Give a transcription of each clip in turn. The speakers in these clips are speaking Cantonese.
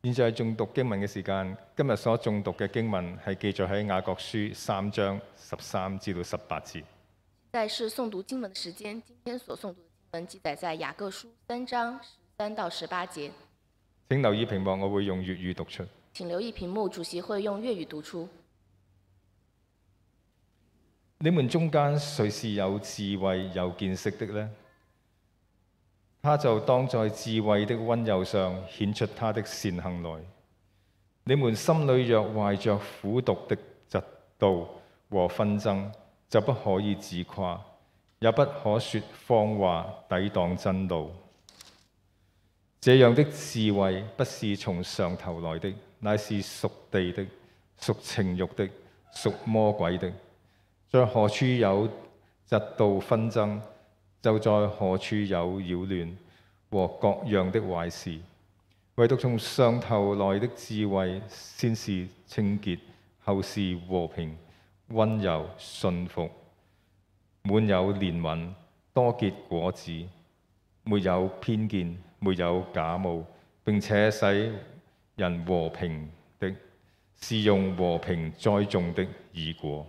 現在係誦讀經文嘅時間。今日所誦讀嘅經文係記載喺雅各書3章13至到18節。 現在是誦讀經文的時間。今天所誦讀的經文記載在雅各書3章13到18節。 請留意屏幕，我會用粵語讀出。 請留意屏幕，主席會用粵語讀出。 你們中間誰是有智慧有見識的呢？他就當在智慧的溫柔上顯出他的善行來。你們心裏若懷着苦毒的嫉妒和紛爭，就不可以自誇，也不可說謊話抵擋真道。這樣的智慧不是從上頭來的，乃是屬地的、屬情慾的、屬魔鬼的。在何處有嫉妒紛爭，就在何處有擾亂和各樣的壞事。唯獨從上頭來的智慧，先是清潔，後是和平、溫柔、順服，滿有憐憫，多結果子，沒有偏見，沒有假冒，並且使人和平的，是用和平栽種的義果。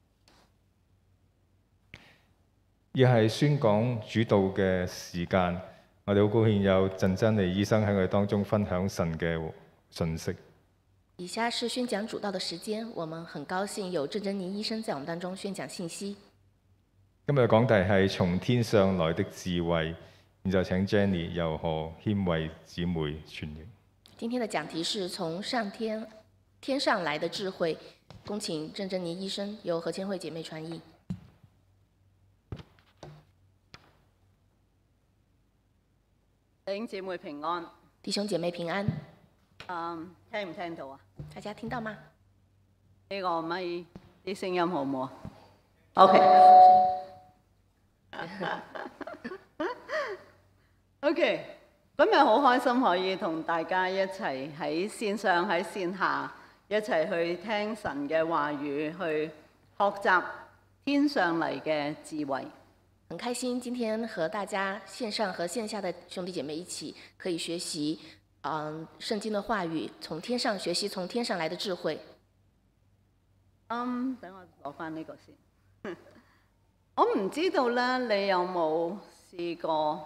亦係宣講主道嘅時間，我哋好高興有鄭珍妮醫生喺我哋當中分享神嘅信息。 以下是宣講主道的時間，我們很高興有鄭珍妮醫生在我們當中宣講信息。 今日嘅講題係從天上來的智慧，現在請 Jenny 由何謙惠姊妹傳譯。 今天的講題是從天上來的智慧，恭請鄭珍妮醫生由何謙惠姐妹傳譯。 弟兄姊妹平安， 弟兄姐妹平安。 聽唔聽到啊？ 大家聽到嗎？ 呢個咪啲聲音好唔好啊？OK。OK， 今日好開心可以同大家一齊喺線上喺線下一齊去聽神嘅話語，去學習天上嚟嘅智慧。 很開心今天和大家線上和線下的兄弟姐妹一起可以學習聖經的話語，從天上學習從天上來的智慧。 等我攞翻呢個先。我唔知道咧，你有冇試過？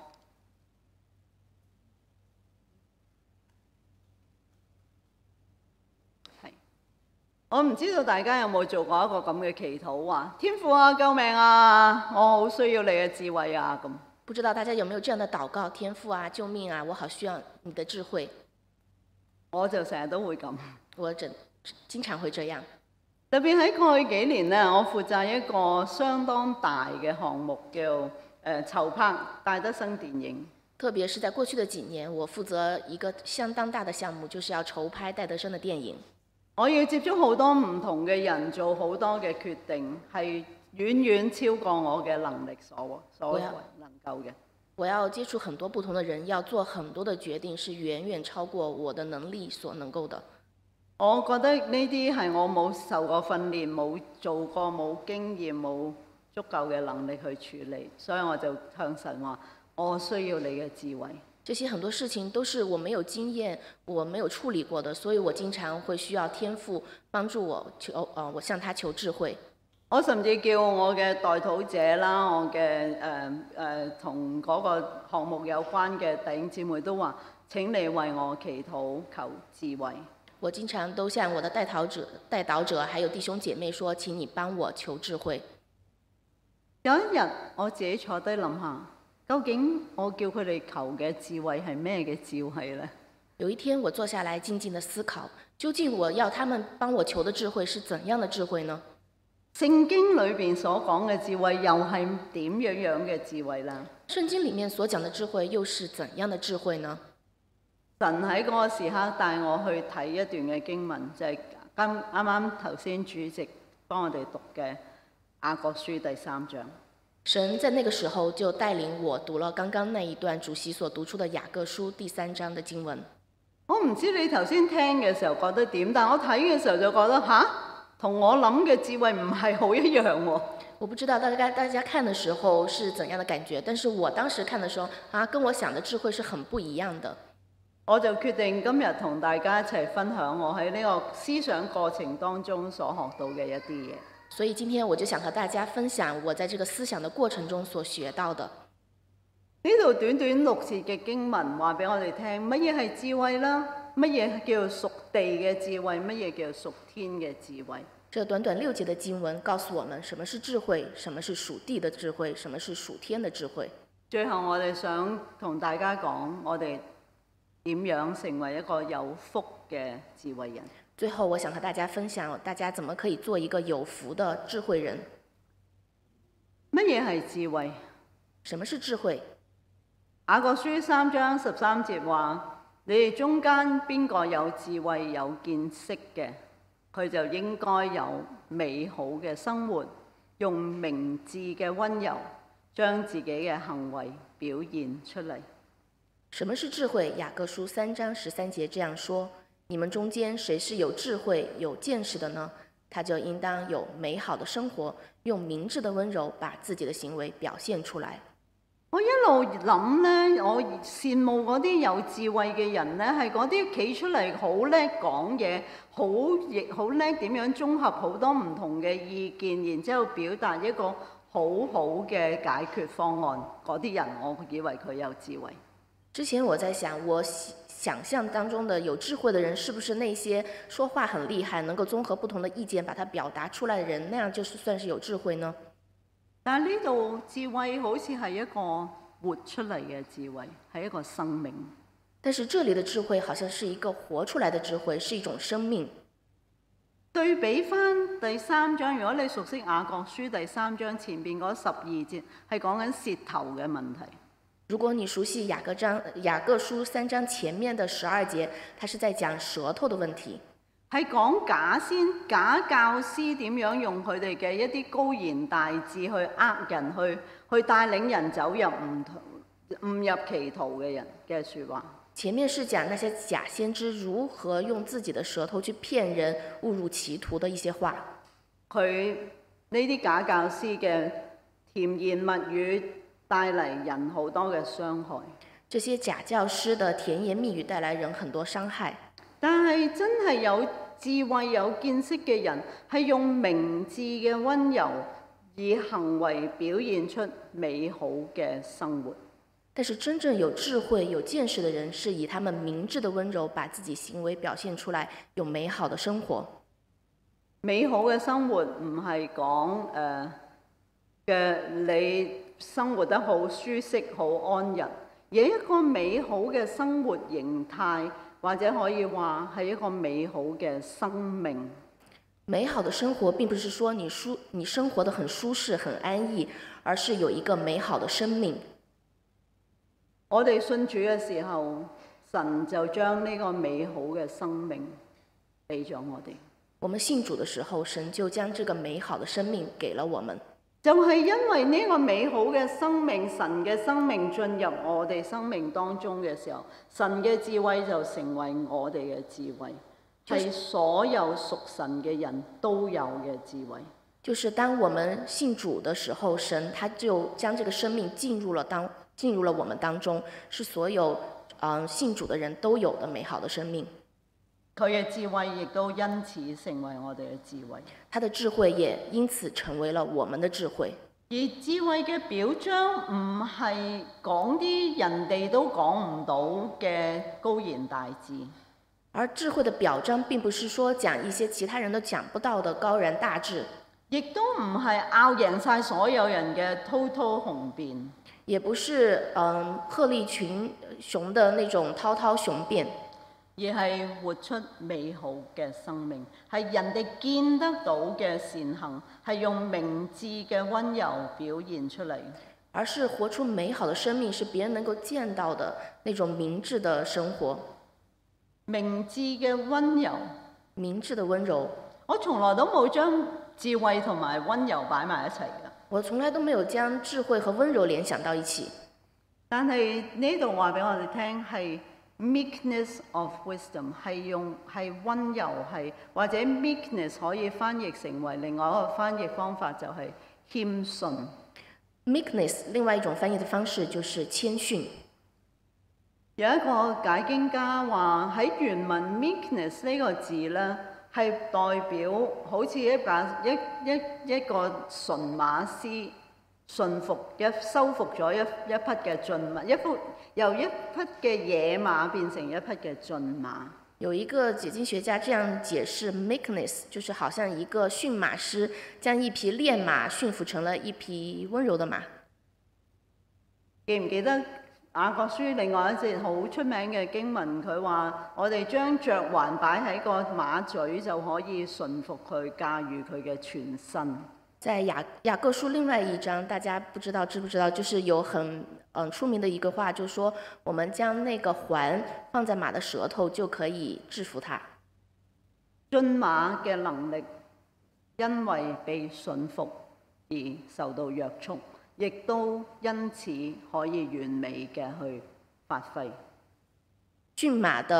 我唔知道大家有冇做過一個咁嘅祈禱啊？天父啊，救命啊！我好需要你嘅智慧啊！咁不知道大家有沒有這樣的禱告？天父啊，救命啊！我好需要你的智慧。 我就成日都會咁。 我經常會這樣。 特別喺過去幾年呢，我負責一個相當大嘅項目，叫籌拍戴德生電影。 特別是在過去的幾年，我負責一個相當大的項目，就是要籌拍戴德生的電影。 我要接觸好多唔同嘅人，做好多嘅決定，係遠遠超過我嘅能力所能夠嘅。 我要接觸很多不同的人，要做很多的決定，是遠遠超過我的能力所能夠的。 我覺得呢啲係我冇受過訓練、冇做過、冇經驗、冇足夠嘅能力去處理，所以我就向神話：我需要你嘅智慧。 這些很多事情都是我沒有經驗、我沒有處理過的，所以我經常會需要天父幫助我我向他求智慧。 我甚至叫我嘅代禱者啦，我嘅同嗰個項目有關嘅弟兄姊妹都話：請你為我祈禱求智慧。 我經常都向我的代禱者還有弟兄姐妹說：請你幫我求智慧。 有一日我自己坐低諗下。究竟我叫佢哋求嘅智慧係咩嘅智慧呢？ 有一天我坐下來靜靜地思考，究竟我要他們幫我求的智慧是怎樣的智慧呢？ 聖經裏邊所講嘅智慧又係點樣嘅智慧呢？ 聖經裡面所講的智慧又是怎樣的智慧呢？ 神喺嗰個時刻帶我去睇一段嘅經文，就係啱頭先主席幫我哋讀嘅雅各書第3章。 神在那個時候就帶領我讀了剛剛那一段主席所讀出的雅各書第3章的經文。 我唔知你頭先聽嘅時候覺得點，但我睇嘅時候就覺得同我諗嘅智慧唔係好一樣喎。 我不知道大家看的時候是怎樣的感覺，但是我當時看的時候跟我想的智慧是很不一樣的。 我就決定今日同大家一齊分享我喺呢個思想過程當中所學到嘅一啲嘢。 所以今天我就想和大家分享我在這個思想的過程中所學到的。 呢度短短6節嘅經文話俾我哋聽，乜嘢係智慧啦？乜嘢叫屬地嘅智慧？乜嘢叫屬天嘅智慧？ 這短短6節的經文告訴我們什麼是智慧，什麼是屬地的智慧，什麼是屬天的智慧。 最後我哋想同大家講，我哋點樣成為一個有福嘅智慧人。 最後我想和大家分享，大家怎麼可以做一個有福的智慧人。 乜嘢係智慧？ 什麼是智慧？ 雅各書3章13節話：你哋中間邊個有智慧有見識嘅，佢就應該有美好嘅生活，用明智嘅溫柔將自己嘅行為表現出嚟。 什麼是智慧？雅各書3章13節這樣說：你們中間誰是有智慧有見識的呢？他就應當有美好的生活，用明智的溫柔把自己的行為表現出來。 我一路諗呢，我羨慕嗰啲有智慧嘅人呢，係嗰啲企出嚟好叻講嘢，好叻點樣綜合好多唔同嘅意見，然之後表達一個好好嘅解決方案。嗰啲人，我以為佢有智慧。 之前我在想，我想象當中的有智慧的人，是不是那些說話很厲害，能夠綜合不同的意見把它表達出來的人，那樣就是算是有智慧呢？ 但係呢度智慧好似係一個活出嚟嘅智慧，係一個生命。 但是這裡的智慧好像是一個活出來的智慧，是一種生命。 對比翻第3章，如果你熟悉雅各書第3章前邊嗰12節，係講緊舌頭嘅問題。 如果你熟悉雅各書3章前面的12節，它是在講舌頭的問題。係講假教師點樣用佢哋嘅一啲高言大智去呃人，去帶領人走入誤入歧途嘅人嘅説話。前面是講那些假先知如何用自己的舌頭去騙人、誤入歧途的一些話。 佢呢啲假教師嘅甜言蜜語帶嚟人好多嘅傷害。 這些假教師的甜言蜜語帶來人很多傷害。 但係真係有智慧有見識嘅人，係用明智嘅溫柔，以行為表現出美好嘅生活。 但是真正有智慧有見識的人，是以他們明智的溫柔，把自己行為表現出來，有美好的生活。 美好嘅生活唔係講你生活得好舒適好安逸，而一個美好嘅生活形態，或者可以話係一個美好嘅生命。 美好的生活並不是說你生活得很舒適很安逸，而是有一個美好的生命。 我哋信主嘅時候，神就將呢個美好嘅生命俾咗我哋。 我們信主的時候，神就將這個美好的生命給了我們。 就係因為呢個美好嘅生命，神嘅生命進入我哋生命當中嘅時候，神嘅智慧就成為我哋嘅智慧，係所有屬神嘅人都有嘅智慧。 就是當我們信主的時候，神他就將這個生命進入了我們當中，是所有信主的人都有的美好的生命。 佢嘅智慧亦都因此成為我哋嘅智慧， 他的智慧也因此成為了我們的智慧。 而智慧嘅表彰唔係講啲人哋都講唔到嘅高言大智， 而智慧的表彰並不是說講一些其他人都講不到的高然大智， 亦都唔係拗贏晒所有人嘅滔滔雄辯， 也不是鶴立群雄的那種滔滔雄辯， 而係活出美好嘅生命，係人哋見得到嘅善行，係用明智嘅溫柔表現出嚟。 而是活出美好的生命，是別人能夠見到的那種明智的生活。 明智嘅溫柔， 明智的溫柔， 我從來都冇將智慧同埋溫柔擺埋一齊㗎。 我從來都沒有將智慧和溫柔聯想到一起。 但係呢度話俾我哋聽係 meekness of wisdom， 係溫柔，係或者 meekness 可以翻譯成為另外一個翻譯方法就係謙遜。 meekness 另外一種翻譯的方式就是謙遜。 有一個解經家話喺原文 meekness 呢個字咧，係代表好似一個馴馬師馴服收服咗一匹嘅駿馬，由一匹嘅野馬變成一匹嘅駿馬。 有一個解經學家這樣解釋 meekness， 就是好像一個馴馬師將一匹練馬馴服成了一匹溫柔的馬。 記唔記得雅各書另外一節好出名嘅經文？佢話我哋將嚼環擺喺個馬嘴就可以馴服佢，駕馭佢嘅全身。 在雅各書另外一章，大家不知道知不知道，就是有很出名的一個話，就是說我們將那個環放在馬的舌頭就可以制服它。 駿馬嘅能力因為被馴服而受到約束，亦都因此可以完美嘅去發揮。 駿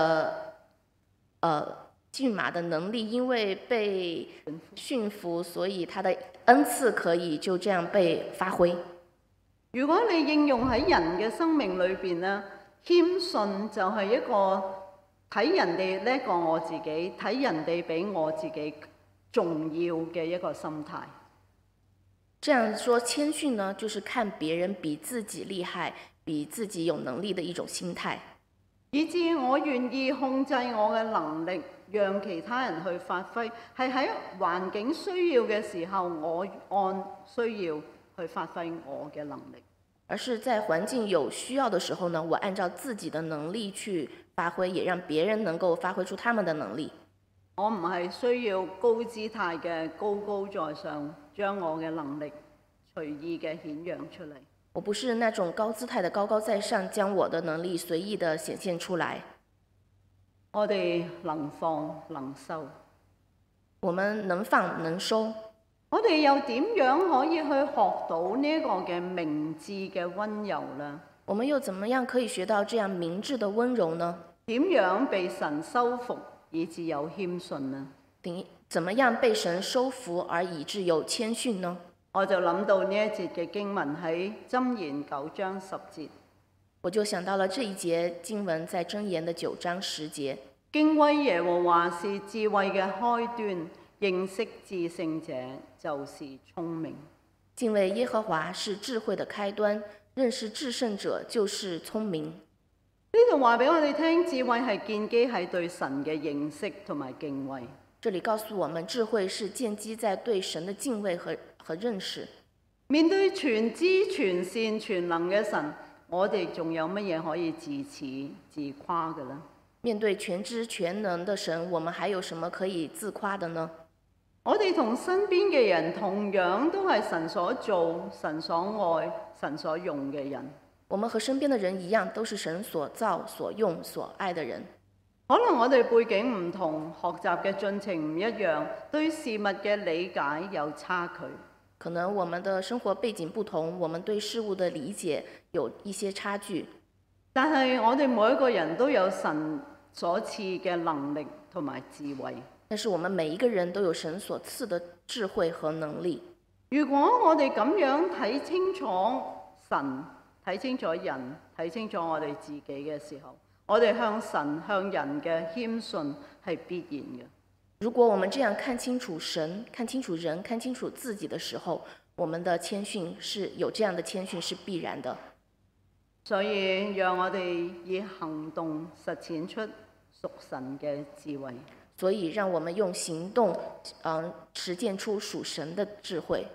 馬的能力因為被馴服，所以它的恩賜可以就這樣被發揮。 如果你應用喺人嘅生命裏邊咧，謙遜就係一個睇人哋叻過我自己，睇人哋比我自己重要嘅一個心態。 這樣說謙遜呢，就是看別人比自己厲害，比自己有能力的一種心態。 以至我願意控制我嘅能力，讓其他人去發揮，係喺環境需要嘅時候，我按需要去發揮我嘅能力。 而是在環境有需要的時候呢，我按照自己的能力去發揮，也讓別人能夠發揮出他們的能力。 我唔係需要高姿態嘅高高在上，將我嘅能力隨意嘅顯揚出嚟。 我不是那種高姿態的高高在上，將我的能力隨意的顯現出來。 我哋能放能收， 我們能放能收。 我哋又點樣可以去學到呢個嘅明智嘅溫柔呢？ 我們又怎麼樣可以學到這樣明智的溫柔呢？ 點樣被神收服以致有謙遜呢？ 怎麼樣被神收服而以致有謙遜呢？ 我就諗到呢一節嘅經文喺箴言9章10節， 我就想到了這一節經文在箴言的9章10節。 敬畏耶和華是智慧嘅開端，認識至聖者就是聰明。 敬畏耶和華是智慧的開端，認識至聖者就是聰明。 呢度話俾我哋聽，智慧係建基喺對神嘅認識同埋敬畏。 這裡告訴我們，智慧是建基在對神的敬畏和認識。 面對全知全善全能嘅神，我哋仲有乜嘢可以自恃自誇嘅呢？ 面對全知全能的神，我們還有什麼可以自誇的呢？ 我哋同身邊嘅人同樣都係神所造、神所愛、神所用嘅人。 我們和身邊的人一樣，都是神所造、所用、所愛的人。 可能我哋背景唔同，學習嘅進程唔一樣，對事物嘅理解有差距。 可能我們的生活背景不同，我們對事物的理解有一些差距。 但係我哋每一個人都有神所賜嘅能力同埋智慧。 但是我們每一個人都有神所賜的智慧和能力。 如果我哋咁樣睇清楚神、睇清楚人、睇清楚我哋自己嘅時候，我哋向神向人嘅謙遜係必然嘅。 如果我們這樣看清楚神、看清楚人、看清楚自己的時候，我們的謙遜是有這樣的謙遜是必然的。 所以讓我哋以行動實踐出屬神嘅智慧。 所以讓我們用行動，實踐出屬神的智慧。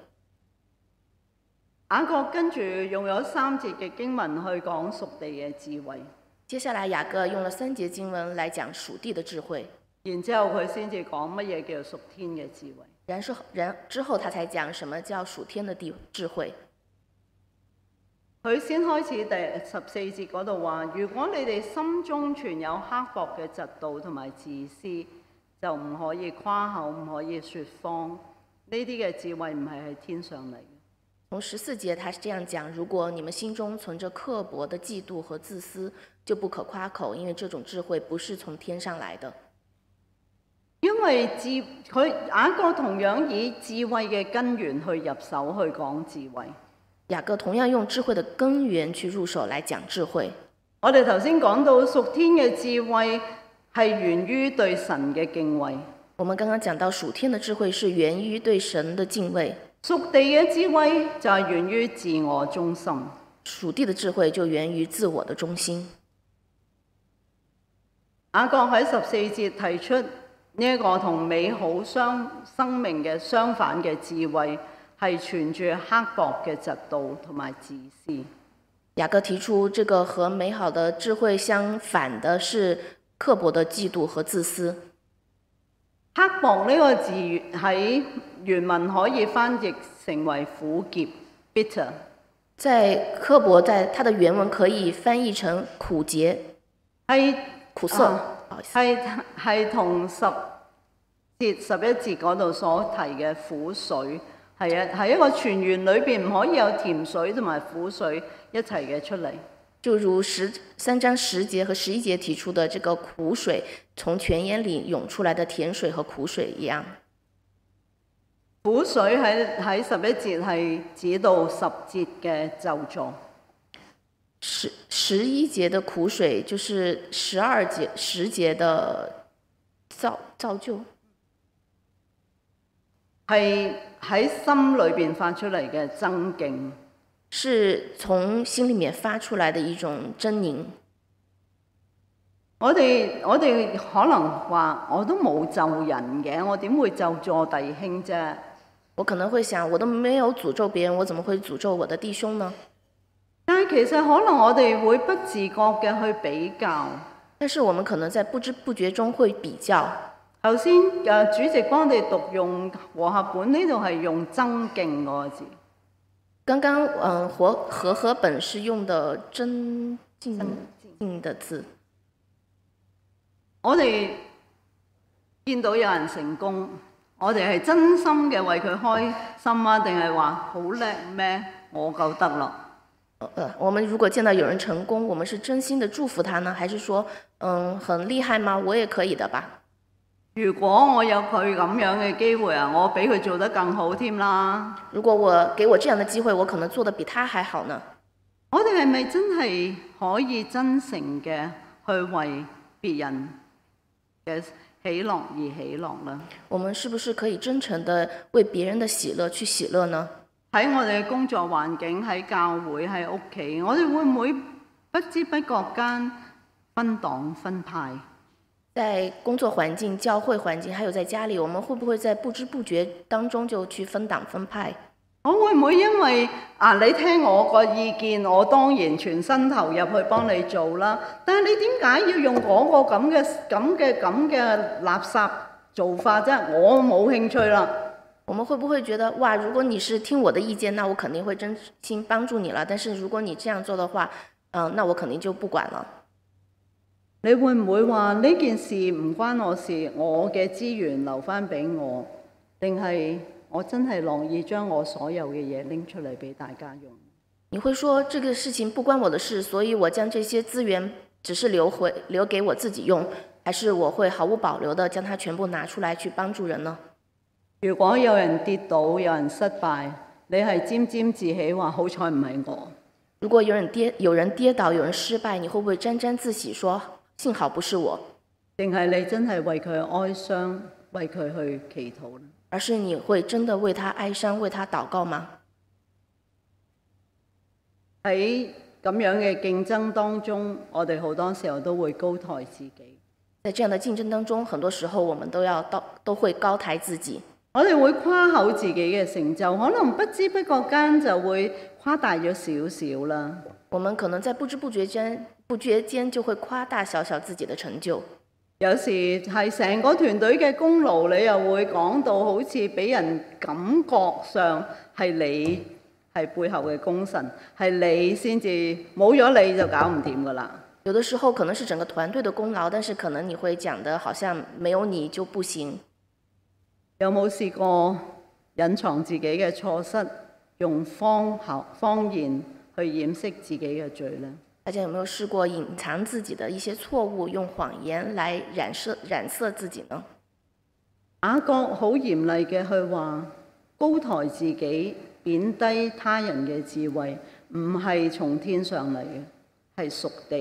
雅各跟住用咗3節嘅經文去講屬地嘅智慧。 接下來雅各用了3節經文來講屬地的智慧。 然之後佢先至講乜嘢叫屬天嘅智慧。 之後他才講什麼叫屬天的智慧。 佢先開始第14節嗰度話：如果你哋心中存有刻薄嘅嫉妒同埋自私，就唔可以誇口，唔可以説謊。呢啲嘅智慧唔係喺天上嚟嘅。 從14節他是這樣講：如果你們心中存着刻薄的嫉妒和自私，就不可誇口，因為這種智慧不是從天上來的。 因為雅各同樣以智慧嘅根源去入手去講智慧。 雅各同樣用智慧的根源去入手來講智慧。 我哋頭先講到屬天嘅智慧係源於對神嘅敬畏， 我們剛剛講到屬天的智慧是源於對神的敬畏， 屬地嘅智慧就係源於自我中心。 屬地的智慧就源於自我的中心。 雅各喺14節提出呢一個同美好生命嘅相反嘅智慧，係存住刻薄嘅嫉妒同埋自私。 雅各提出，這個和美好的智慧相反的是刻薄的嫉妒和自私。 刻薄呢個字喺原文可以翻譯成為苦澀 （bitter）。 在刻薄，在它的原文可以翻譯成苦澀，係苦澀。 係同10節11節嗰度所提嘅苦水，係一個泉源裏邊唔可以有甜水同埋苦水一齊嘅出嚟。 就如3章10節和11節提出的這個苦水，從泉眼裡湧出來的甜水和苦水一樣。 苦水喺11節係指到10節嘅咒詛。 11節的苦水就是10節的造就， 係喺心裏邊發出嚟嘅爭競， 是從心裡面發出來的一種猙獰。我哋可能話我都冇咒人嘅，我點會咒詛弟兄啫？我可能會想，我都沒有詛咒別人，我怎麼會詛咒我的弟兄呢？但係其實可能我哋會不自覺嘅去比較，但是我們可能在不知不覺中會比較。頭先主席幫我哋讀用和合本，呢度係用爭競嗰個字。剛剛和合本是用的爭競的字。我哋見到有人成功，我哋係真心嘅為佢開心啊，定係話好叻咩？我夠得啦。我們如果見到有人成功，我們是真心的祝福他呢，還是說，很厲害嗎？我也可以的吧。如果我有佢咁樣嘅機會啊，我比佢做得更好添啦。如果給我這樣的機會，我可能做得比他還好呢。我哋係咪真係可以真誠嘅去為別人嘅喜樂而喜樂呢？我們是不是可以真誠的為別人的喜樂去喜樂呢？喺我哋嘅工作環境，喺教會，喺屋企，我哋會唔會不知不覺間分黨分派？在工作環境、教會環境，還有在家裡，我們會不會在不知不覺當中就去分黨分派？我會唔會因為你聽我個意見，我當然全身投入去幫你做啦？但係你點解要用嗰個咁嘅垃圾做法啫？我冇興趣啦。我們會不會覺得，哇，如果你是聽我的意見，那我肯定會真心幫助你了。但是如果你這樣做的話，那我肯定就不管了。你會唔會話呢件事唔關我事，我嘅資源留返俾我，定係我真係樂意將我所有嘅嘢拎出嚟俾大家用？你會說這個事情不關我的事，所以我將這些資源只是留給我自己用，還是我會毫無保留的將它全部拿出來去幫助人呢？如果有人跌倒，有人失敗，你係沾沾自喜話好彩唔係我？如果有人跌倒，有人失敗，你會不會沾沾自喜說幸好不是我？定係你真係為佢哀傷，為佢去祈禱呢？而是你會真的為他哀傷，為他禱告嗎？喺咁樣嘅競爭當中，我哋好多時候都會高抬自己。在這樣的競爭當中，很多時候我們都會高抬自己。我哋會誇口自己嘅成就，可能不知不覺間就會誇大咗少少啦。我們可能在不知不覺間就會誇大小小自己的成就。有時係成個團隊嘅功勞，你又會講到好似俾人感覺上係你係背後嘅功臣，係你先至，冇咗你就搞唔掂噶啦。有的時候可能是整個團隊的功勞，但是可能你會講得好像沒有你就不行。有冇試過隱藏自己嘅錯失，用謊言去掩飾自己嘅罪呢？大家有沒有試過隱藏自己的一些錯誤，用謊言來染色自己呢？雅各好嚴厲嘅去話，高抬自己、貶低他人嘅智慧，唔係從天上嚟嘅，係屬地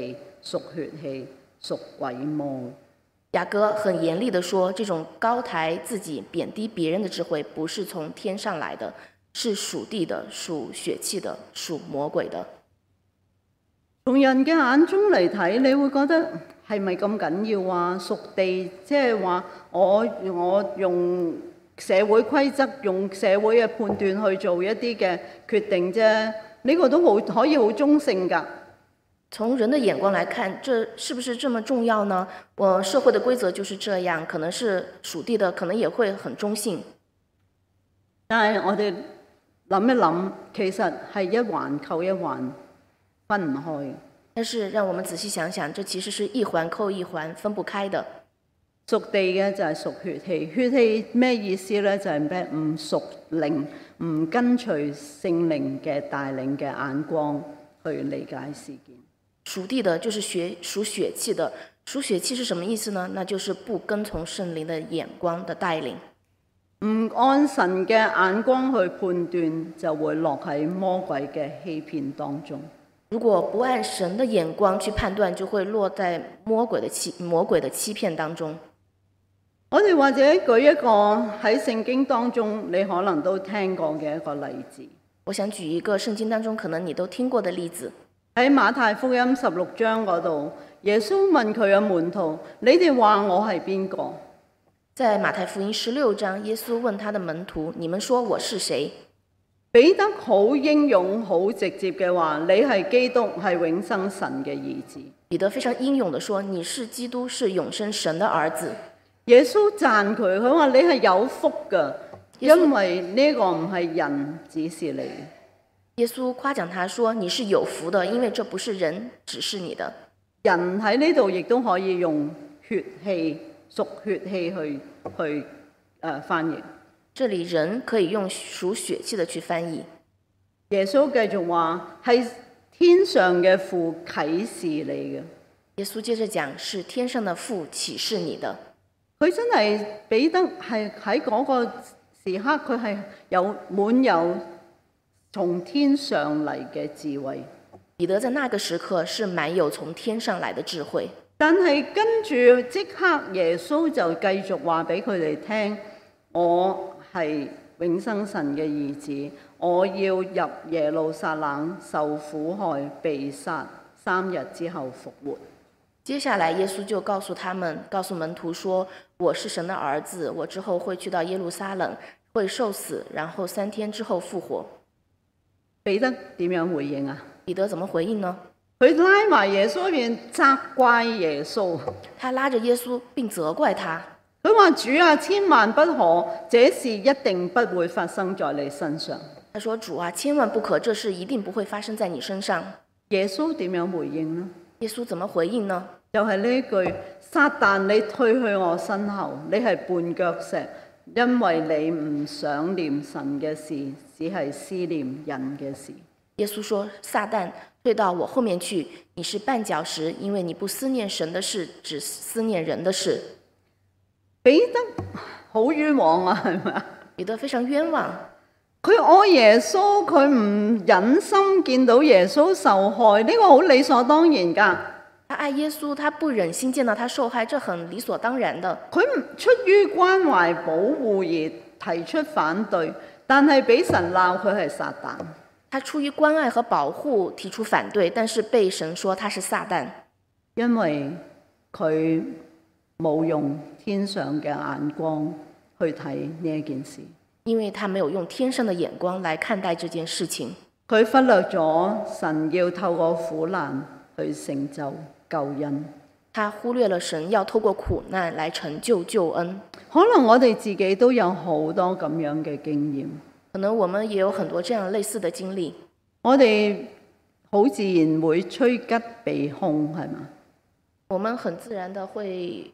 屬血氣、屬鬼魔。 雅各很嚴厲地說，這種高抬自己、貶低別人的智慧，不是從天上來的，是屬地的、屬血氣的、屬魔鬼的。 從人嘅眼中嚟睇，你會覺得係咪咁緊要啊？屬地即係話我用社會規則、用社會嘅判斷去做一啲嘅決定啫。呢個都可以好中性㗎。 從人的眼光來看，這是不是這麼重要呢？社會的規則就是這樣，可能是屬地的，可能也會很中性。 但係我哋諗一諗，其實係一環扣一環，分唔開。 但是讓我們仔細想想，這其實是一環扣一環，分不開的。 屬地嘅就係屬血氣，血氣咩意思呢？就係咩？唔屬靈，唔跟隨聖靈嘅帶領嘅眼光去理解事件。 屬地的就是屬血氣的，屬血氣是什麼意思呢？那就是不跟從聖靈的眼光的帶領， 唔按神嘅眼光去判斷，就會落喺魔鬼嘅欺騙當中。 如果不按神的眼光去判斷，就會落在魔鬼的欺騙當中。 我哋或者舉一個喺聖經當中你可能都聽過嘅一個例子。 我想舉一個聖經當中可能你都聽過的例子。 喺馬太福音16章嗰度，耶穌問佢嘅門徒：你哋話我係邊個？ 在馬太福音16章，耶穌問他的門徒：你們說我是誰？ 彼得好英勇、好直接嘅話：你係基督，係永生神嘅兒子。 彼得非常英勇地說：你是基督，是永生神的兒子。 耶穌讚佢，佢話你係有福㗎，因為呢個唔係人指示你。 耶穌誇獎他說：你是有福的，因為這不是人指示你的。 人喺呢度亦都可以用血氣、屬血氣去翻譯。 這裡人可以用屬血氣的去翻譯。 耶穌繼續話係天上嘅父啟示你嘅。 耶穌接着講，是天上的父啟示你的。 佢真係彼得係喺嗰個時刻，佢係滿有從天上嚟嘅智慧。 彼得在那個時刻是滿有從天上來的智慧。 但係跟住即刻耶穌就繼續話俾佢哋聽，我係永生神嘅兒子，我要入耶路撒冷受苦害、被殺，3日之後復活。 接下來耶穌就告訴門徒說，我是神的兒子，我之後會去到耶路撒冷，會受死，然後3天之後復活。 彼得點樣回應啊？ 彼得怎麼回應呢？ 佢拉埋耶穌一邊責怪耶穌。 他拉着耶穌並責怪他。 佢話：主啊，千萬不可，這事一定不會發生在你身上。 他說：主啊，千萬不可，這事一定不會發生在你身上。 耶穌點樣回應呢？ 耶穌怎麼回應呢？ 就係呢句：撒旦，你退去我身後，你係絆腳石，因為你唔想念神嘅事，只係思念人嘅事。 耶穌說：撒旦，退到我後面去，你是絆腳石，因為你不思念神的事，只思念人的事。 彼得好冤枉啊，係咪啊？ 彼得非常冤枉。 佢愛耶穌，佢唔忍心見到耶穌受害，呢個好理所當然㗎。 他愛耶穌，他不忍心見到他受害，這很理所當然的。 佢出於關懷保護而提出反對，但係俾神鬧佢係撒旦。 他出於關愛和保護提出反對，但是被神說他是撒旦， 因為佢冇用天上嘅眼光去睇呢一件事。 因為他沒有用天上的眼光來看待這件事情， 佢忽略咗神要透過苦難去成就救恩。 他忽略了神要透過苦難來成就救恩。 可能我哋自己都有好多咁樣嘅經驗， 可能我們也有很多這樣類似的經歷。 我哋好自然會趨吉避凶，係嘛？ 我們很自然的會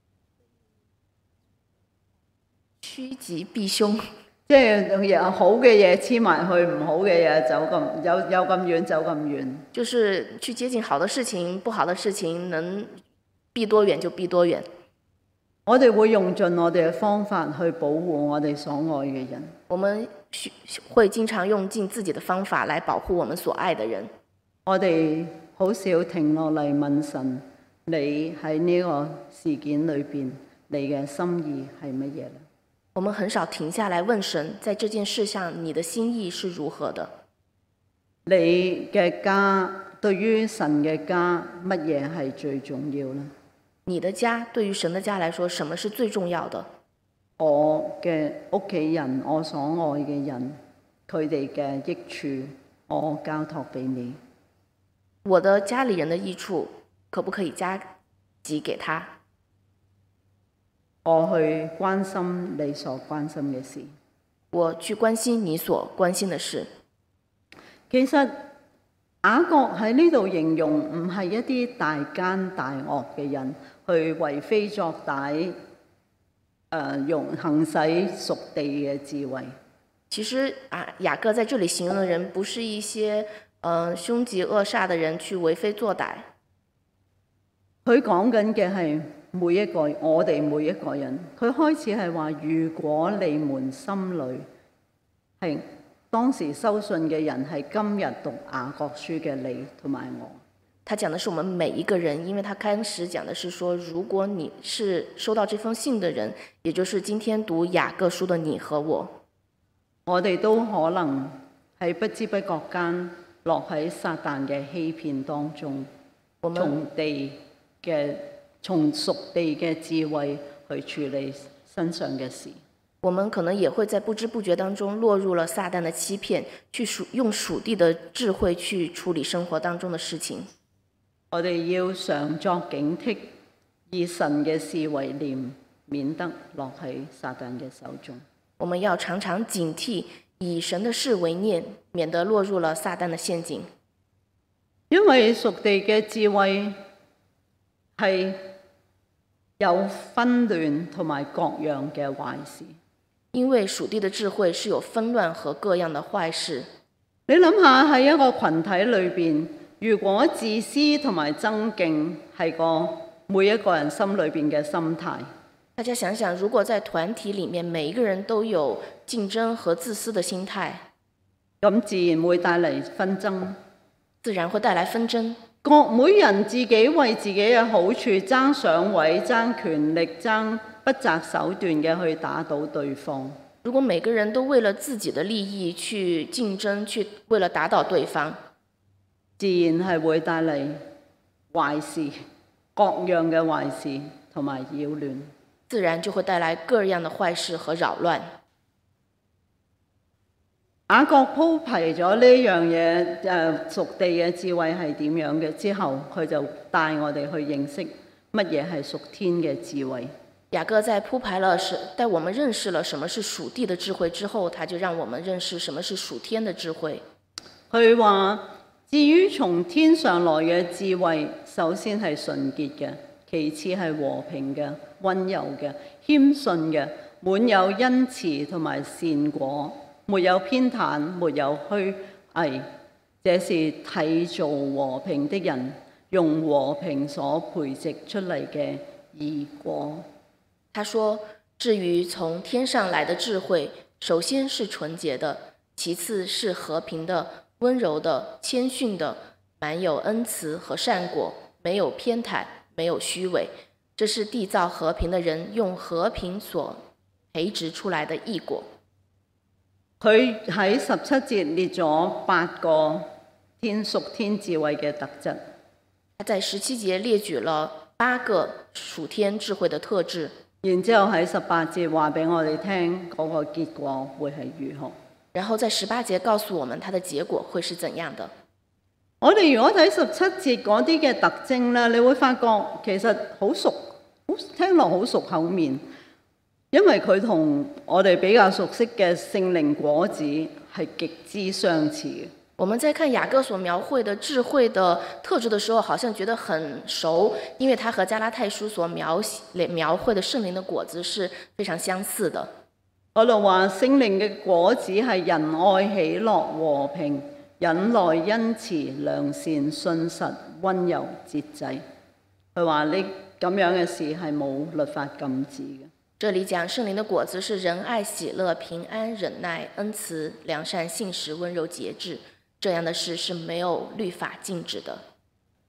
趨吉避凶， 即係好嘅嘢黐埋去，唔好嘅嘢走咁有咁遠走咁遠。 就是去接近好的事情，不好的事情能避多遠就避多遠。 我哋會用盡我哋嘅方法去保護我哋所愛嘅人。 我們會經常用盡自己的方法來保護我們所愛的人。 我哋好少停落嚟問神，你喺呢個事件裏邊，你嘅心意係乜嘢呢？ 我們很少停下來問神，在這件事上你的心意是如何的？ 你嘅家對於神嘅家，乜嘢係最重要呢？ 你的家對於神的家來說，什麼是最重要的？ 我嘅屋企人，我所愛嘅人，佢哋嘅益處，我交託俾你。 我的家裏人的益處，可不可以加給給他？ 我去關心你所關心嘅事。 我去關心你所關心的事。 其實雅各喺呢度形容唔係一啲大奸大惡嘅人去為非作歹，用行使屬地嘅智慧。 其實雅各在這裡形容的人，不是一些兇極惡煞的人去為非作歹。 佢講緊嘅係我哋每一個人。佢開始係話：如果你們心裏係當時收信嘅人係今日讀雅各書嘅你同埋我。 他講的是我們每一個人，因為他開始講的是說，如果你是收到這封信的人，也就是今天讀雅各書的你和我， 我哋都可能喺不知不覺間落喺撒旦嘅欺騙當中，從屬地嘅智慧去處理身上嘅事。 我們可能也會在不知不覺當中落入了撒旦的欺騙，用屬地的智慧去處理生活當中的事情。 我哋要常作警惕，以神嘅事為念，免得落喺撒旦嘅手中。 我們要常常警惕，以神的事為念，免得落入了撒旦的陷阱。 因為屬地嘅智慧係有紛亂同埋各樣嘅壞事。 因為屬地的智慧是有紛亂和各樣的壞事。 你諗下喺一個群體裏邊，如果自私同埋爭競係每一個人心裏邊嘅心態， 大家想想，如果在團體裡面每一個人都有競爭和自私的心態， 咁自然會帶嚟紛爭， 自然會帶來紛爭。 每人自己為自己嘅好處爭上位、爭權力、爭不擇手段嘅去打倒對方。 如果每個人都為了自己的利益去競爭，去為了打倒對方， 自然係會帶嚟壞事，各樣嘅壞事同埋擾亂。 自然就會帶來各樣的壞事和擾亂。 雅各鋪排咗呢樣嘢，屬地嘅智慧係點樣嘅之後，佢就帶我哋去認識乜嘢係屬天嘅智慧。 雅各在鋪排了帶我們認識了什麼是屬地的智慧之後，他就讓我們認識什麼是屬天的智慧。 佢話：至於從天上來嘅智慧，首先係純潔嘅，其次係和平嘅、溫柔嘅、謙遜嘅，滿有恩慈同埋善果，沒有偏袒，沒有虛偽。這是締造和平的人用和平所培植出嚟嘅義果。 他說：至於從天上來的智慧，首先是純潔的，其次是和平的、溫柔的、謙遜的，滿有恩慈和善果，沒有偏袒，沒有虛偽。這是締造和平的人用和平所培植出來的義果。 佢喺17節列咗8個屬天智慧嘅特質。 他在17節列舉了8個屬天智慧的特質。 然之後喺18節話俾我哋聽嗰個結果會係如何。 然後在18節告訴我們它的結果會是怎樣的。 我哋如果睇17節嗰啲嘅特徵咧，你會發覺其實好熟，聽落好熟口面，因為佢同我哋比較熟悉嘅聖靈果子係極之相似嘅。 我們在看雅各所描繪的智慧的特質的時候，好像覺得很熟，因為它和加拉太書所描繪的聖靈的果子是非常相似的。 嗰度話聖靈嘅果子係仁愛、喜樂、和平、忍耐、恩慈、良善、信實、溫柔、節制。佢話呢咁樣嘅事係冇律法禁止嘅。 這裡講聖靈的果子是仁愛、喜樂、平安、忍耐、恩慈、良善、信實、溫柔、節制。這樣的事是沒有律法禁止的。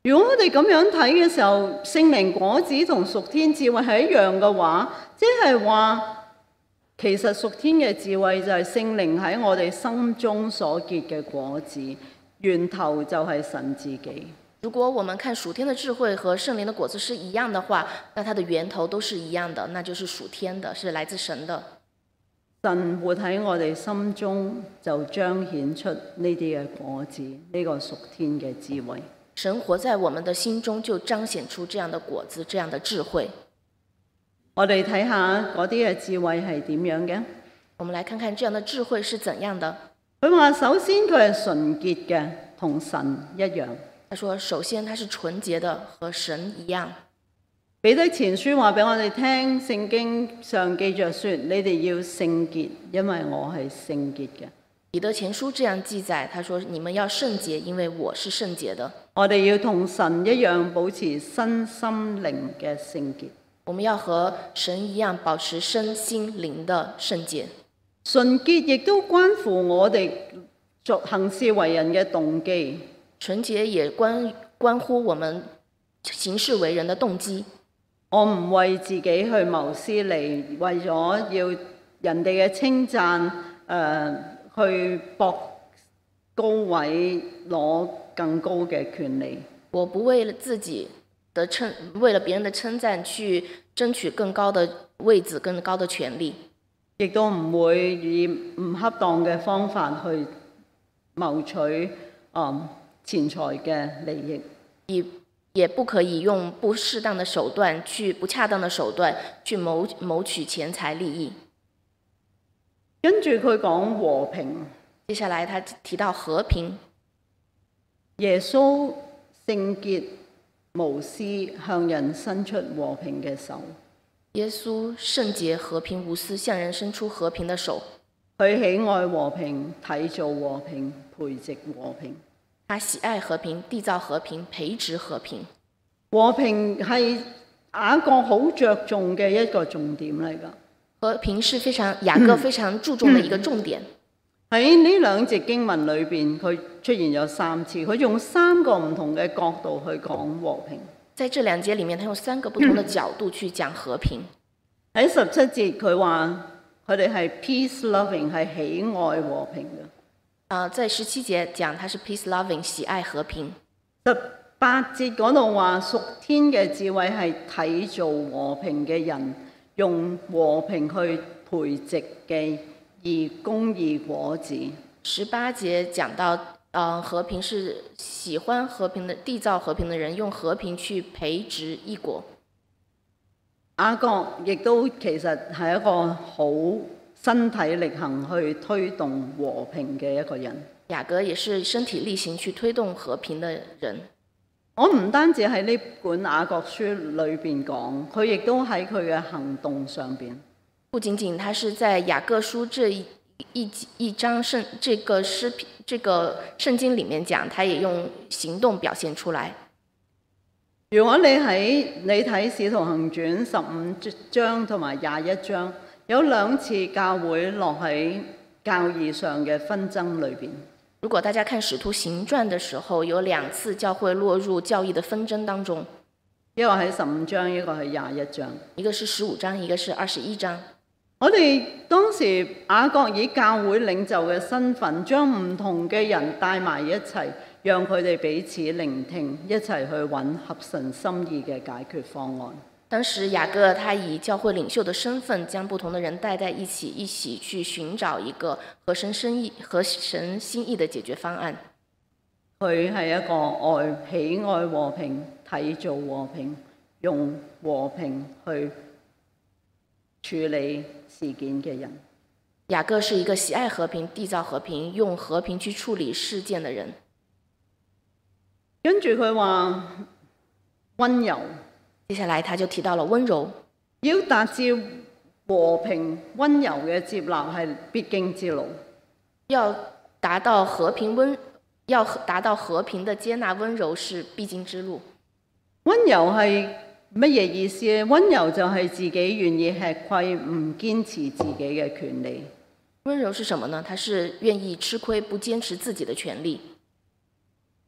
如果我哋咁樣睇嘅時候，聖靈果子同屬天智慧係一樣嘅話，即係話其實屬天嘅智慧就係聖靈喺我哋心中所結嘅果子，源頭就係神自己。 如果我們看屬天的智慧和聖靈的果子是一樣的話，那它的源頭都是一樣的，那就是屬天的，是來自神的。 神活喺我哋心中，就彰顯出呢啲嘅果子，呢個屬天嘅智慧。 神活在我們的心中，就彰顯出這樣的果子，這樣的智慧。 我哋睇下嗰啲嘅智慧係點樣嘅。 我們來看看這樣的智慧是怎樣的。 佢話首先佢係純潔嘅，同神一樣。 他說首先他是純潔的，和神一樣。 彼得前書話俾我哋聽，聖經上記着說，你哋要聖潔，因為我係聖潔嘅。 彼得前書這樣記載，他說你們要聖潔，因為我是聖潔的。 我哋要同神一樣保持身心靈嘅聖潔。 我們要和神一樣保持身心靈的聖潔。 純潔亦都關乎我哋做行事為人嘅動機。 純潔也關乎我們行事為人的動機。 我唔為自己去謀私利，為咗要人哋嘅稱讚，去博高位，攞更高嘅權利。 我不為了自己的為了別人的稱讚去爭取更高的位置、更高的權利， 亦都唔會以唔恰當嘅方法去謀取錢財嘅利益。 也不可以用不適當的手段不恰當的手段去謀取錢財利益。 跟住佢講和平， 接下來他提到和平。 耶穌聖潔無私，向人伸出和平嘅手。 耶穌聖潔和平無私，向人伸出和平的手。 佢喜愛和平，締造和平，培植和平。 他喜愛和平，締造和平，培植和平。 和平係雅各好着重嘅一個重點嚟㗎。 和平是雅各非常注重的一個重點。 喺呢兩節經文裏邊，佢出現咗3次，佢用3個唔同嘅角度去講和平。 在這兩節裡面，他用3個不同的角度去講和平。 喺17節佢話佢哋係 peace loving， 係喜愛和平嘅。 在17節講他是 peace loving， 喜愛和平。 18節嗰度話屬天嘅智慧係締造和平嘅人，用和平去培植嘅義公義果子。 18節講到和平是喜歡和平的，締造和平的人，用和平去培植義果。 雅各亦都其實係一個好身體力行去推動和平嘅一個人。 雅各也是身體力行去推動和平的人。 我唔單止喺呢本雅各書裏邊講，佢亦都喺佢嘅行動上邊。 不僅僅他是在雅各書這一章這個聖經裡面講，他也用行動表現出來。 如果你睇《使徒行傳》15章同埋21章，有2次教會落喺教義上嘅紛爭裏邊。 如果大家看《使徒行傳》的時候，有2次教會落入教義的紛爭當中， 一個喺15章，一個係21章。 一個是15章，一個是21章。 我哋當時雅各以教會領袖嘅身份，將唔同嘅人帶埋一齊，讓佢哋彼此聆聽，一齊去揾合神心意嘅解決方案。 當時雅各他以教會領袖的身份，將不同的人帶在一起，一起去尋找一個合神心意的解決方案。 佢係一個喜愛和平、締造和平、用和平去處理事件嘅人。 雅各是一個喜愛和平、締造和平、用和平去處理事件的人。 跟住佢話溫柔。 接下來他就提到了溫柔。 要達至和平溫柔嘅接納係必經之路。 要達到和平的接納溫柔是必經之路。 溫柔係乜嘢意思咧？溫柔就係自己願意吃虧，唔堅持自己嘅權利。 溫柔是什麼呢？他是願意吃虧，不堅持自己的權利。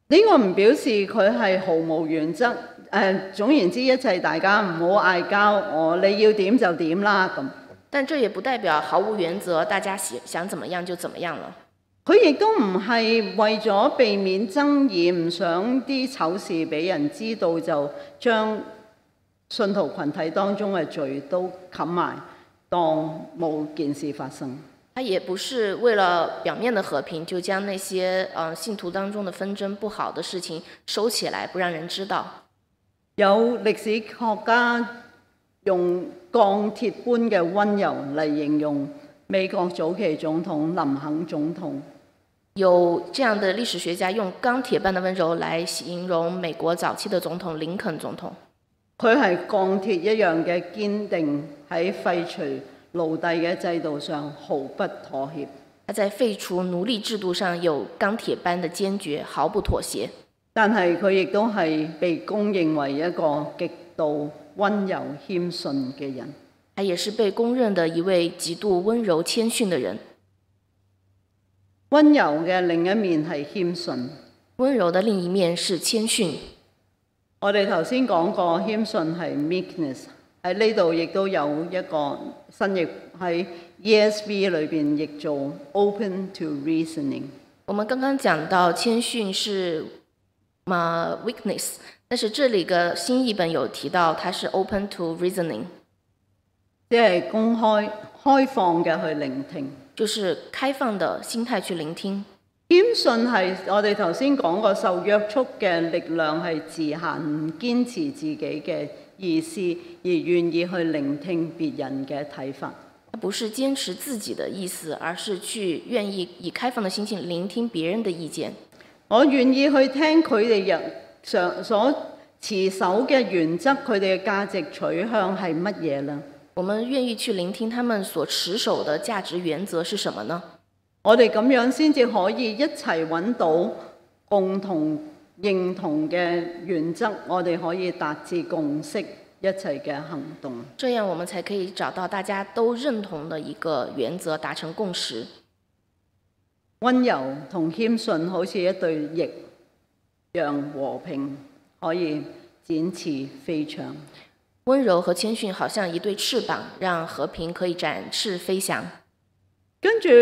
呢個唔表示佢係毫無原則。總言之，一切大家唔好嗌交，你要點就點啦咁。 但這也不代表毫無原則，大家想怎麼樣就怎麼樣了。 佢亦都唔係為咗避免爭議，唔想啲醜事俾人知道，就將信徒群體當中嘅罪都冚埋，當冇件事發生。 他也不是為了表面的和平，就將那些信徒當中的紛爭不好的事情收起來，不讓人知道。 有歷史學家用鋼鐵般嘅溫柔嚟形容美國早期總統林肯總統。 有這樣的歷史學家用鋼鐵般的溫柔來形容美國早期的總統林肯總統。 佢係鋼鐵一樣嘅堅定，喺廢除奴隸嘅制度上毫不妥協。 他在廢除奴隸制度上有鋼鐵般的堅決，毫不妥協。 但係佢亦都係被公認為一個極度溫柔謙遜嘅人。 他也是被公認的一位極度溫柔謙遜的人。 溫柔嘅另一面係謙遜。 溫柔的另一面是謙遜。 我哋頭先講過謙遜係 meekness， 喺呢度亦都有一個新譯喺 ESV 裏邊譯做 open to reasoning。 我們剛剛講到謙遜是weakness， 但是這裡嘅新譯本有提到它是 open to reasoning， 即係公開開放嘅去聆聽， 就是開放的心態去聆聽。 謙遜係我哋頭先講過，受約束嘅力量係自限，唔堅持自己嘅意思，而願意去聆聽別人嘅睇法。 不是堅持自己的意思，而是去願意以開放的心情聆聽別人的意見。 我願意去聽佢哋所持守嘅原則，佢哋嘅價值取向係乜嘢呢？ 我們願意去聆聽他們所持守的價值原則是什麼呢？ 我哋咁樣先至可以一齊揾到共同認同嘅原則，我哋可以達至共識，一齊嘅行動。 這樣我們才可以找到大家都認同的一個原則，達成共識。 溫柔同謙遜好似一對翼，讓和平可以展翅飛翔。 溫柔和謙遜好像一對翅膀，讓和平可以展翅飛翔。 跟住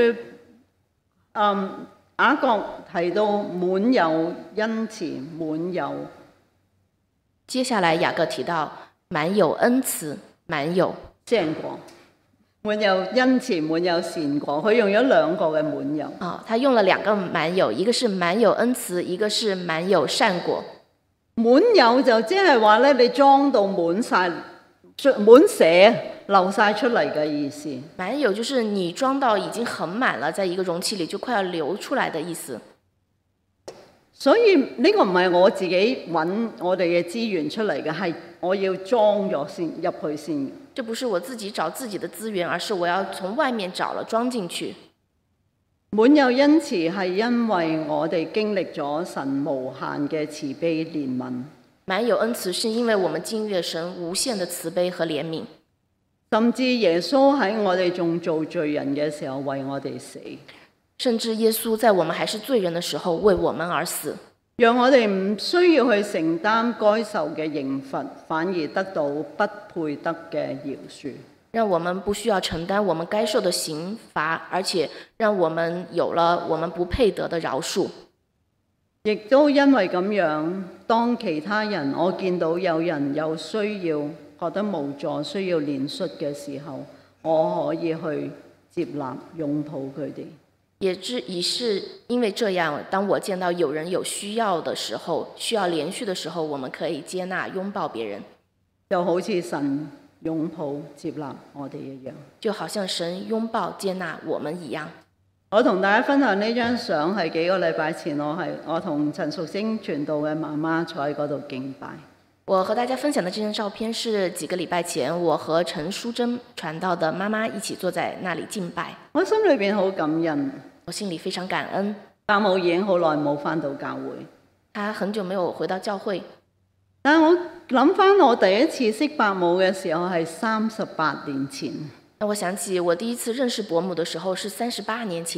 雅各提到滿有恩慈，滿有。 接下來雅各提到滿有恩慈，滿有善果，滿有恩慈，滿有善果。佢用咗兩個嘅滿有。 他用了兩個滿有，一個是滿有恩慈，一個是滿有善果。 滿有就即係話咧，你裝到滿晒，滿瀉流晒出嚟嘅意思。 滿有就是你裝到已經很滿了，在一個容器裡就快要流出來的意思。 所以呢個唔係我自己揾我哋嘅資源出嚟嘅，係我要裝咗先入去先。 這不是我自己找自己的資源，而是我要從外面找了裝進去。 滿有恩慈係因為我哋經歷咗神無限嘅慈悲憐憫。 滿有恩慈是因為我們經歷了神無限的慈悲和憐憫。 甚至耶穌喺我哋仲做罪人嘅時候為我哋死。 甚至耶穌在我們還是罪人的時候為我們而死， 讓我哋唔需要去承擔該受嘅刑罰，反而得到不配得嘅饒恕。 讓我們不需要承擔我們該受的刑罰，而且讓我們有了我們不配得的饒恕。 亦都因為咁樣，當其他人我見到有人有需要，覺得無助，需要憐恤嘅時候，我可以去接納擁抱佢哋。 也是因為這樣，當我見到有人有需要的時候，需要憐恤的時候，我們可以接納擁抱別人， 就好似神擁抱接納我哋一樣， 就好像神擁抱接納我們一樣。 我同大家分享呢張相係幾個禮拜前，我同陳淑貞傳道嘅媽媽坐喺嗰度敬拜。 我和大家分享的這張照片是幾個禮拜前，我和陳淑貞傳道的媽媽一起坐在那裡敬拜。 我心裏邊好感恩， 我心裡非常感恩。 伯母已經好耐冇返到教會， 她很久沒有回到教會。 但係我諗返我第一次識伯母嘅時候係38年前。 那我想起我第一次認識伯母的時候是38年前。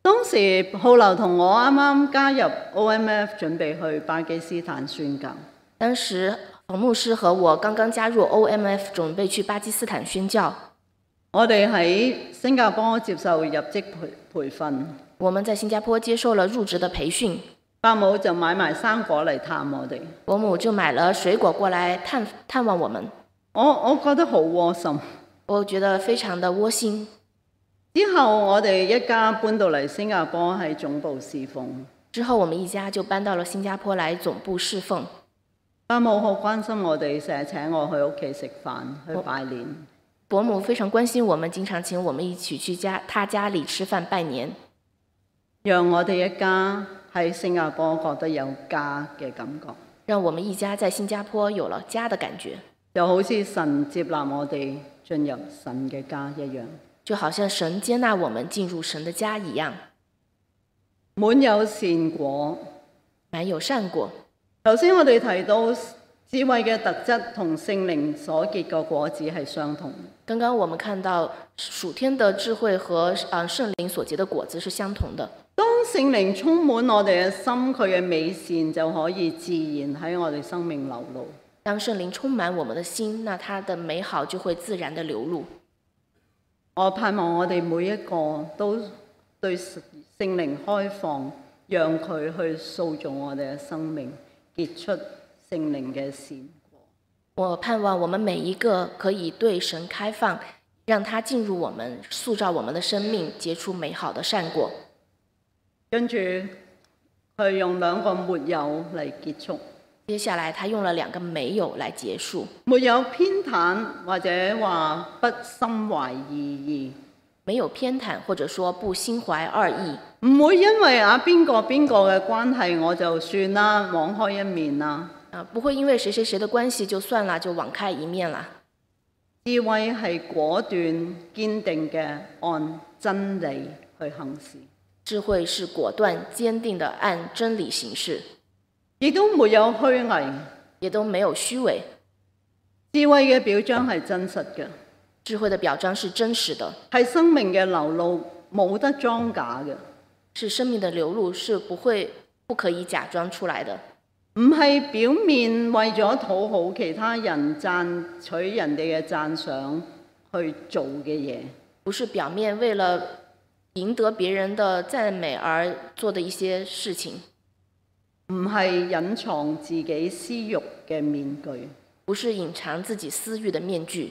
當時浩流同我啱啱加入 OMF， 準備去巴基斯坦宣教。 當時馮牧師和我剛剛加入 OMF， 準備去巴基斯坦宣教。 我哋喺新加坡接受入職培訓。 我們在新加坡接受了入職的培訓。 伯母就買埋生果嚟探我哋。 伯母就買了水果過來探望我們。 我覺得好窩心。 我覺得非常的窩心。 之後我哋一家搬到嚟新加坡喺總部侍奉。 之後我們一家就搬到了新加坡來總部侍奉。 伯母好關心我哋，成日請我去屋企食飯去拜年。 伯母非常關心我們，經常請我們一起去他家裡吃飯拜年， 讓我哋一家喺新加坡覺得有家嘅感覺。 讓我們一家在新加坡有了家的感覺， 就好似神接納我哋進入神嘅家一樣。 就好像神接納我們進入神的家一樣。 滿有善果， 滿有善果。 頭先我哋提到智慧嘅特質同聖靈所結嘅果子係相同。 剛剛我們看到屬天的智慧和聖靈所結的果子是相同的。 當聖靈充滿我哋嘅心，佢嘅美善就可以自然喺我哋生命流露。 當聖靈充滿我們的心，那它的美好就會自然的流露。 我盼望我哋每一個都對聖靈開放，讓佢去塑造我哋嘅生命，結出聖靈嘅善果。 我盼望我們每一個可以對神開放，讓他進入我們，塑造我們的生命，結出美好的善果。 跟住佢用兩個沒有嚟結束。 接下來他用了兩個沒有來結束。 沒有偏袒或者話不心懷二意。 沒有偏袒或者說不心懷二意。 唔會因為邊個嘅關係我就算啦，網開一面啦。 不會因為誰的關係就算了，就網開一面啦。 智慧係果斷堅定嘅按真理去行事。 智慧是果斷堅定的按真理行事。 亦都沒有虛偽， 也都沒有虛偽。 智慧嘅表彰係真實嘅， 智慧的表彰是真實的， 係生命嘅流露，冇得裝假嘅。 是生命的流露，是不可以假裝出來的。 唔係表面為咗討好其他人、賺取人哋嘅讚賞去做嘅嘢， 不是表面為了贏得別人的讚美而做的一些事情。 唔係隱藏自己私欲嘅面具， 不是隱藏自己私欲的面具。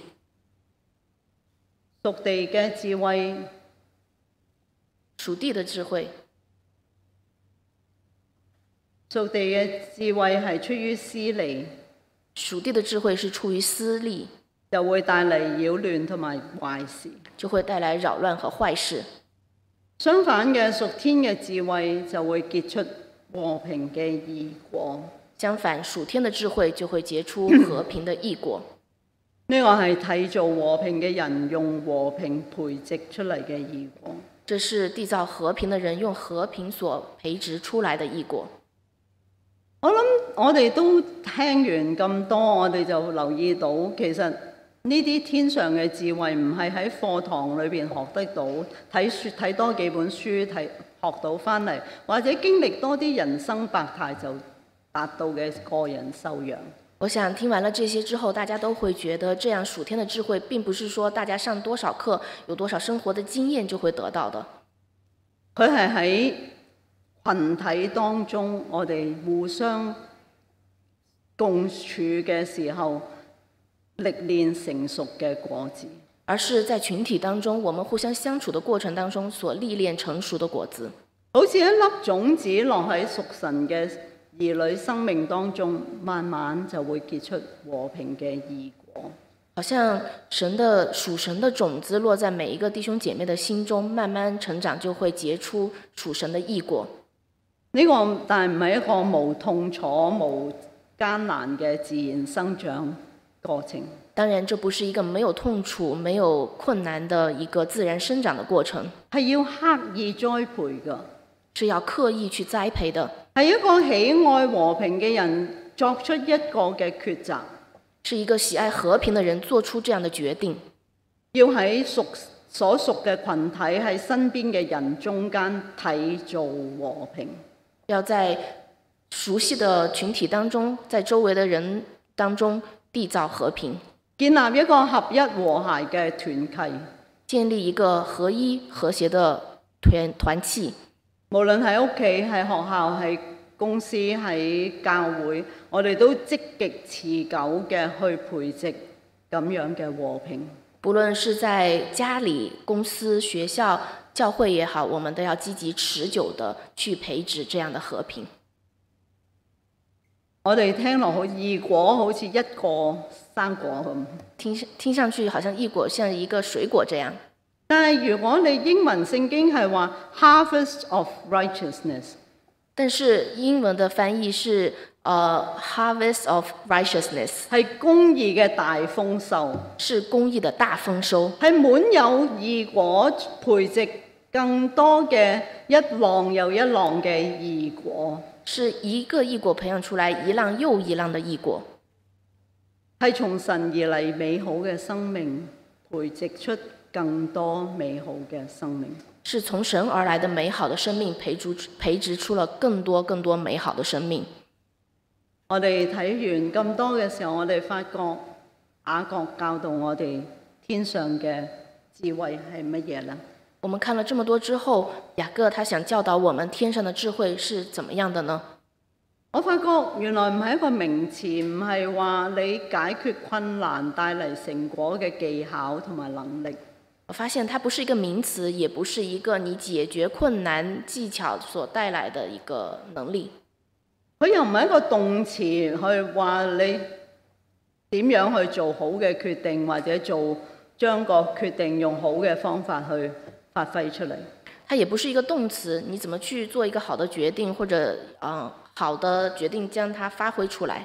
屬地嘅智慧， 屬地的智慧， 屬地嘅智慧係出於私利， 屬地的智慧是出於私利， 就會帶嚟擾亂同埋壞事， 就會帶來擾亂和壞事。 相反嘅屬天嘅智慧就會結出和平嘅義果。 相反，屬天的智慧就會結出和平的義果。 呢個係締造和平嘅人用和平培植出嚟嘅義果。 這是締造和平的人用和平所培植出來的義果。 我諗我哋都聽完咁多，我哋就留意到，其實呢啲天上嘅智慧唔係喺課堂裏邊學得到，睇多幾本書學到翻嚟，或者經歷多啲人生百態就達到嘅個人修養。 我想聽完了這些之後，大家都會覺得這樣屬天的智慧並不是說大家上多少課，有多少生活的經驗就會得到的。 佢係喺群體當中，我哋互相共處嘅時候歷練成熟嘅果子。 而是在群體當中，我們互相相處的過程當中所歷練成熟的果子， 好似一粒種子落喺屬神嘅兒女生命當中，慢慢就會結出和平嘅義果。 好像屬神的種子落在每一個弟兄姐妹的心中，慢慢成長，就會結出屬神的義果。 呢個但係唔係一個無痛楚、無艱難嘅自然生長過程。 當然，這不是一個沒有痛楚、沒有困難的一個自然生長的過程， 係要刻意栽培嘅， 是要刻意去栽培的。 係一個喜愛和平嘅人作出一個嘅抉擇， 是一個喜愛和平的人做出這樣的決定， 要喺屬所屬嘅群體喺身邊嘅人中間締造和平。 要在熟悉的群體當中，在周圍的人當中締造和平， 建立一個合一和諧嘅團契， 建立一個合一和諧的團契。 無論喺屋企、喺學校、喺公司、喺教會，我哋都積極持久嘅去培植咁樣嘅和平。 不論是在家裡、公司、學校、教會也好，我們都要積極持久的去培植這樣的和平。 我哋聽落去異果好似一個生果咁， 聽上去好像異果像一個水果這樣。 但係如果你英文聖經係話 harvest of righteousness， 但是英文的翻譯是harvest of righteousness， 係公義嘅大豐收， 是公義的大豐收， 係滿有異果培植更多嘅一浪又一浪嘅異果， 是一個異果培養出來一浪又一浪的異果， 係從神而嚟美好嘅生命培植出更多美好嘅生命， 是從神而來的美好的生命培植出了更多更多美好的生命。 我哋睇完咁多嘅時候，我哋發覺雅各教導我哋天上嘅智慧係乜嘢呢？ 我們看了這麼多之後，雅各他想教導我們天上的智慧是怎麼樣的呢？ 我發覺原來唔係一個名詞，唔係話你解決困難帶嚟成果嘅技巧同埋能力。 我發現它不是一個名詞，也不是一個你解決困難技巧所帶來的一個能力。 佢又唔係一個動詞去話你點樣去做好嘅決定，或者將個決定用好嘅方法去發揮出嚟。 它也不是一個動詞，你怎麼去做一個好的決定，或者好的決定將它發揮出來。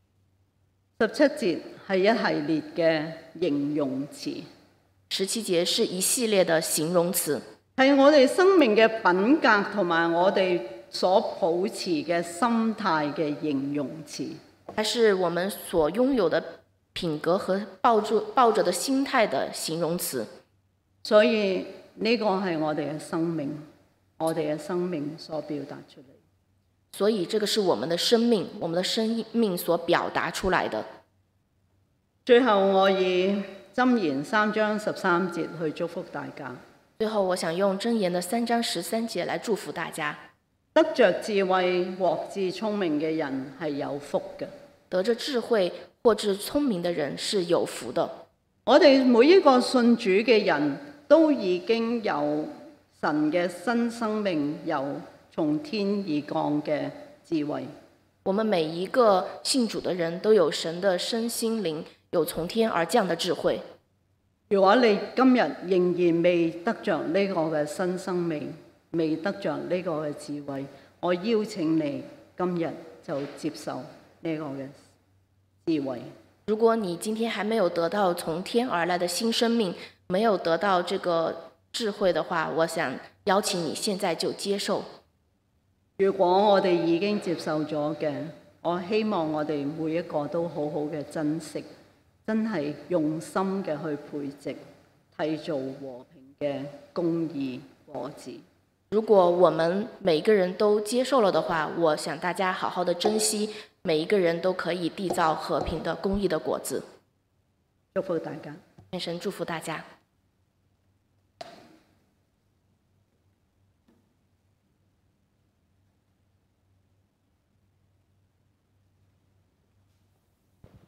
17節係一系列嘅形容詞。 17節是一系列的形容詞， 係我哋生命嘅品格同埋我哋所保持嘅心態嘅形容詞。 它是我們所擁有的品格和抱着的心態的形容詞。 所以呢個係我哋嘅生命，我哋嘅生命所表達出嚟。 所以這個是我們的生命，我們的生命所表達出來的。 最後我以箴言3章13節去祝福大家。 最後我想用箴言的3章13節來祝福大家。 得着智慧、獲致聰明嘅人係有福嘅。 得着智慧、獲致聰明的人是有福的。 我哋每一個信主嘅人都已經有神嘅新生命，有從天而降嘅智慧。 我們每一個信主的人都有神的身心靈，有從天而降的智慧。 如果你今日仍然未得着呢個嘅新生命，未得着呢個嘅智慧，我邀請你今日就接受呢個嘅智慧。 如果你今天還沒有得到從天而來的新生命，沒有得到這個智慧的話，我想邀請你現在就接受。 如果我哋已經接受咗嘅，我希望我哋每一個都好好嘅珍惜，真係用心嘅去培植、締造和平嘅公義果子。 如果我們每一個人都接受了的話，我想大家好好的珍惜，每一個人都可以締造和平的公義的果子。 祝福大家， 願神祝福大家。